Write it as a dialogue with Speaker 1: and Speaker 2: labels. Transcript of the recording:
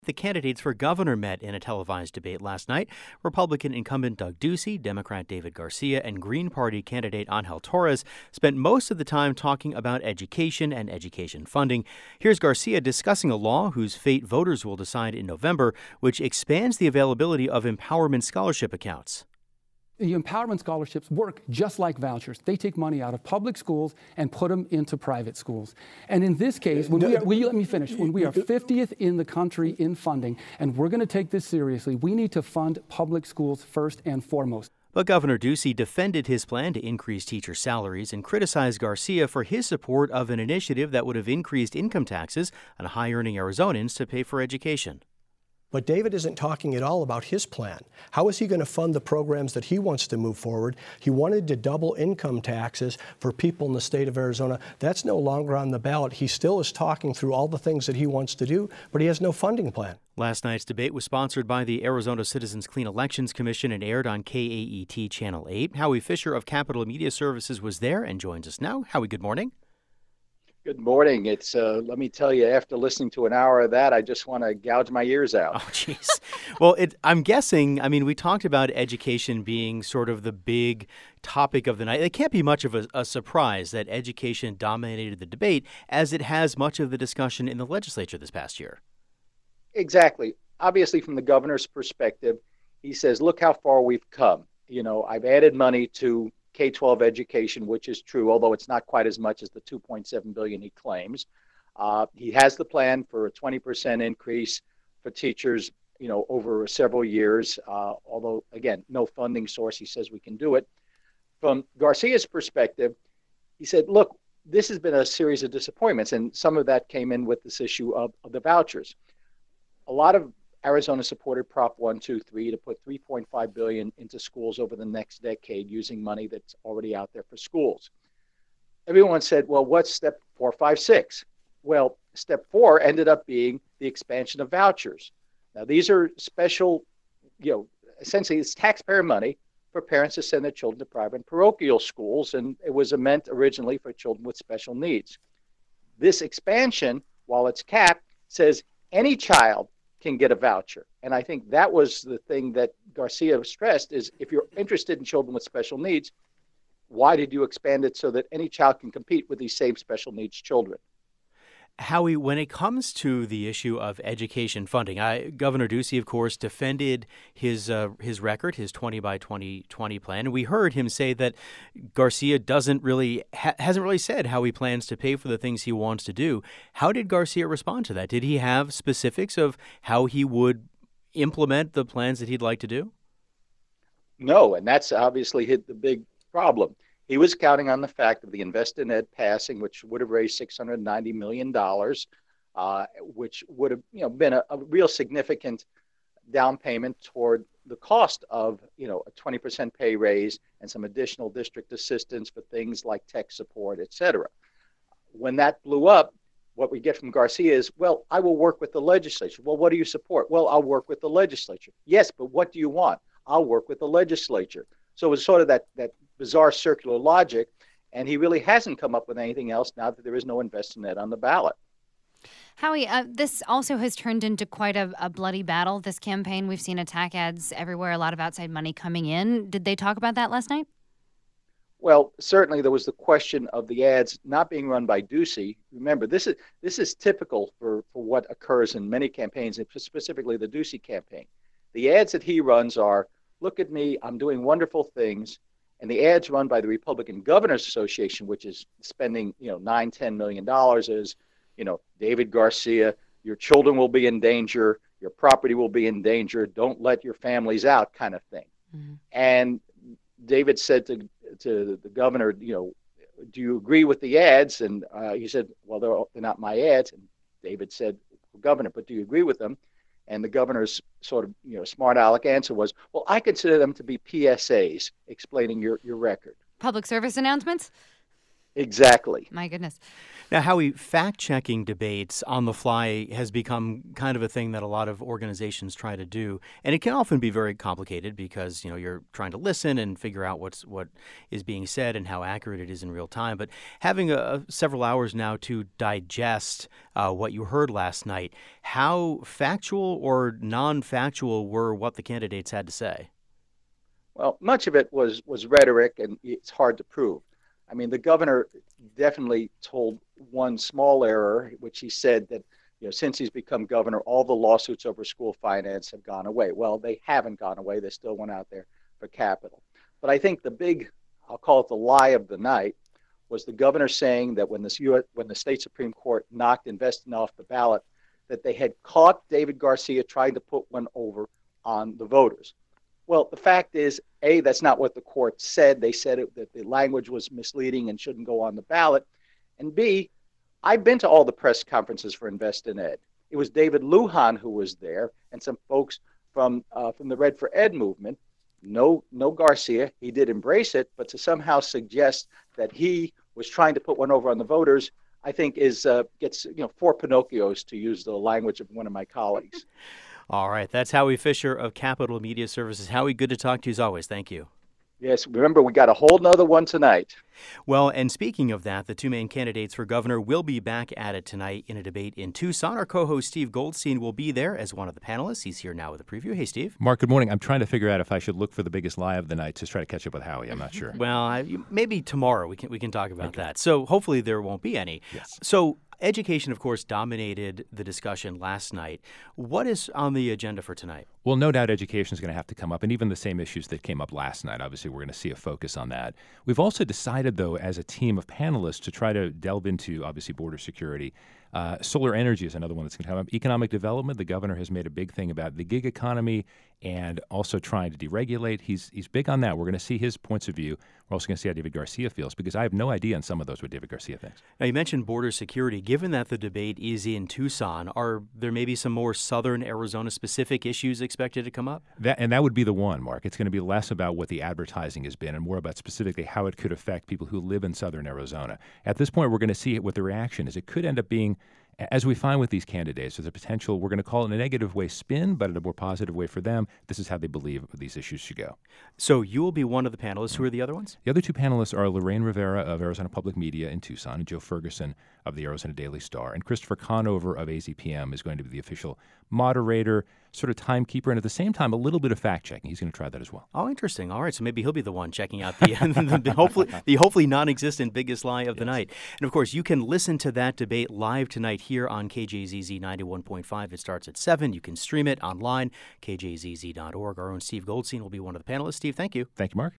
Speaker 1: The candidates for governor met in a televised debate last night. Republican incumbent Doug Ducey, Democrat David Garcia, and Green Party candidate Angel Torres spent most of the time talking about education and education funding. Here's Garcia discussing a law whose fate voters will decide in November, which expands the availability of empowerment scholarship accounts.
Speaker 2: The empowerment scholarships work just like vouchers. They take money out of public schools and put them into private schools. And in this case, when we are 50th in the country in funding, and we're going to take this seriously, we need to fund public schools first and foremost.
Speaker 1: But Governor Ducey defended his plan to increase teacher salaries and criticized Garcia for his support of an initiative that would have increased income taxes on high-earning Arizonans to pay for education.
Speaker 3: But David isn't talking at all about his plan. How is he going to fund the programs that he wants to move forward? He wanted to double income taxes for people in the state of Arizona. That's no longer on the ballot. He still is talking through all the things that he wants to do, but he has no funding plan.
Speaker 1: Last night's debate was sponsored by the Arizona Citizens Clean Elections Commission and aired on KAET Channel 8. Howie Fisher of Capital Media Services was there and joins us now. Howie, good morning.
Speaker 4: Good morning. It's let me tell you, after listening to an hour of that, I just want to gouge my ears out.
Speaker 1: Oh, jeez. Well, I'm guessing, we talked about education being sort of the big topic of the night. It can't be much of a surprise that education dominated the debate, as it has much of the discussion in the legislature this past year.
Speaker 4: Exactly. Obviously, from the governor's perspective, he says, look how far we've come. I've added money to K-12 education, which is true, although it's not quite as much as the $2.7 billion he claims. He has the plan for a 20% increase for teachers, over several years, although, again, no funding source. He says we can do it. From Garcia's perspective, he said, look, this has been a series of disappointments, and some of that came in with this issue of the vouchers. A lot of Arizona supported Prop 123 to put $3.5 billion into schools over the next decade using money that's already out there for schools. Everyone said, well, what's step 4, 5, 6? Well, step 4 ended up being the expansion of vouchers. Now, these are special, essentially it's taxpayer money for parents to send their children to private and parochial schools, and it was meant originally for children with special needs. This expansion, while it's capped, says any child can get a voucher. And I think that was the thing that Garcia stressed is if you're interested in children with special needs, why did you expand it so that any child can compete with these same special needs children?
Speaker 1: Howie, when it comes to the issue of education funding, Governor Ducey, of course, defended his record, his 20 by 2020 plan. And we heard him say that Garcia hasn't really said how he plans to pay for the things he wants to do. How did Garcia respond to that? Did he have specifics of how he would implement the plans that he'd like to do?
Speaker 4: No, and that's obviously hit the big problem. He was counting on the fact of the Invest in Ed passing, which would have raised $690 million, which would have been a real significant down payment toward the cost of a 20% pay raise and some additional district assistance for things like tech support, et cetera. When that blew up, what we get from Garcia is, well, I will work with the legislature. Well, what do you support? Well, I'll work with the legislature. Yes, but what do you want? I'll work with the legislature. So it was sort of that bizarre circular logic, and he really hasn't come up with anything else now that there is no Invest in Ed on the ballot.
Speaker 5: Howie, this also has turned into quite a bloody battle, this campaign. We've seen attack ads everywhere, a lot of outside money coming in. Did they talk about that last night?
Speaker 4: Well, certainly there was the question of the ads not being run by Ducey. Remember, this is typical for what occurs in many campaigns, and specifically the Ducey campaign. The ads that he runs are, look at me, I'm doing wonderful things. And the ads run by the Republican Governors Association, which is spending, $9-10 million, is, David Garcia, your children will be in danger, your property will be in danger, don't let your families out, kind of thing. Mm-hmm. And David said to the governor, do you agree with the ads? And he said, well, they're not my ads. And David said, well, Governor, but do you agree with them? And the governor's sort of, smart aleck answer was, well, I consider them to be PSAs explaining your record.
Speaker 5: Public service announcements?
Speaker 4: Exactly.
Speaker 5: My goodness.
Speaker 1: Now, Howie, fact-checking debates on the fly has become kind of a thing that a lot of organizations try to do, and it can often be very complicated because you're trying to listen and figure out what is being said and how accurate it is in real time. But having several hours now to digest what you heard last night, how factual or non-factual were what the candidates had to say?
Speaker 4: Well, much of it was rhetoric, and it's hard to prove. I mean, the governor definitely told one small error, which he said that since he's become governor, all the lawsuits over school finance have gone away. Well, they haven't gone away. They still went out there for capital. But I think the big, I'll call it the lie of the night, was the governor saying that when the state Supreme Court knocked Investing off the ballot, that they had caught David Garcia trying to put one over on the voters. Well, the fact is, A, that's not what the court said. They said that the language was misleading and shouldn't go on the ballot. And B, I've been to all the press conferences for Invest in Ed. It was David Lujan who was there and some folks from the Red for Ed movement. No Garcia. He did embrace it, but to somehow suggest that he was trying to put one over on the voters, I think gets four Pinocchios, to use the language of one of my colleagues.
Speaker 1: All right. That's Howie Fisher of Capital Media Services. Howie, good to talk to you as always. Thank you.
Speaker 4: Yes, remember, we got a whole nother one tonight.
Speaker 1: Well, and speaking of that, the two main candidates for governor will be back at it tonight in a debate in Tucson. Our co-host Steve Goldstein will be there as one of the panelists. He's here now with a preview. Hey, Steve.
Speaker 6: Mark, good morning. I'm trying to figure out if I should look for the biggest lie of the night to try to catch up with Howie. I'm not sure.
Speaker 1: Well, maybe tomorrow we can talk about that. So hopefully there won't be any.
Speaker 6: Yes.
Speaker 1: So education, of course, dominated the discussion last night. What is on the agenda for tonight?
Speaker 6: Well, no doubt education is going to have to come up, and even the same issues that came up last night. Obviously, we're going to see a focus on that. We've also decided, though, as a team of panelists to try to delve into, obviously, border security. Solar energy is another one that's going to come up. Economic development, the governor has made a big thing about the gig economy and also trying to deregulate. He's big on that. We're going to see his points of view. We're also going to see how David Garcia feels, because I have no idea on some of those what David Garcia thinks.
Speaker 1: Now, you mentioned border security. Given that the debate is in Tucson, are there maybe some more southern Arizona-specific issues expected to come up?
Speaker 6: That would be the one, Mark. It's going to be less about what the advertising has been and more about specifically how it could affect people who live in southern Arizona. At this point, we're going to see what the reaction is. It could end up being, as we find with these candidates, there's a potential, we're going to call it in a negative way spin, but in a more positive way for them. This is how they believe these issues should go.
Speaker 1: So you will be one of the panelists. Who are the other ones?
Speaker 6: The other two panelists are Lorraine Rivera of Arizona Public Media in Tucson and Joe Ferguson of the Arizona Daily Star. And Christopher Conover of AZPM is going to be the official moderator, sort of timekeeper, and at the same time, a little bit of fact-checking. He's going to try that as well.
Speaker 1: Oh, interesting. All right, so maybe he'll be the one checking out the hopefully non-existent biggest lie of the night. And, of course, you can listen to that debate live tonight here on KJZZ 91.5. It starts at 7. You can stream it online, kjzz.org. Our own Steve Goldstein will be one of the panelists. Steve, thank you.
Speaker 6: Thank you, Mark.